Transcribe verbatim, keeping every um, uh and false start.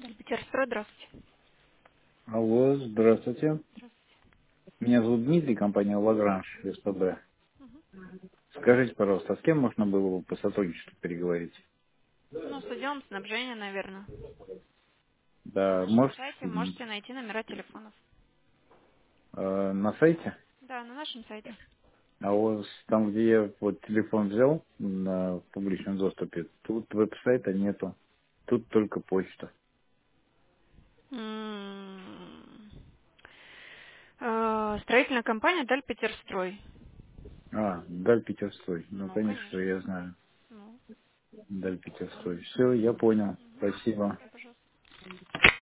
Петерстрой, здравствуйте. Алло, здравствуйте. Меня зовут Дмитрий, компания Лагранж, СПБ. Скажите, пожалуйста, а с кем можно было бы по сотрудничеству переговорить? Ну, с отделом снабжения, наверное. На Да, нашем может, сайте м, можете найти номера телефонов. э, на сайте? Да, на нашем сайте. А у вас там, где я вот телефон взял на публичном доступе, тут веб-сайта нету. Тут только почта. М, э, Строительная компания Даль Петерстрой. А, Даль Питерстрой. Ну, Ну, конечно, конечно. я знаю. Ну, Даль Питерстрой. Все, я понял. Спасибо.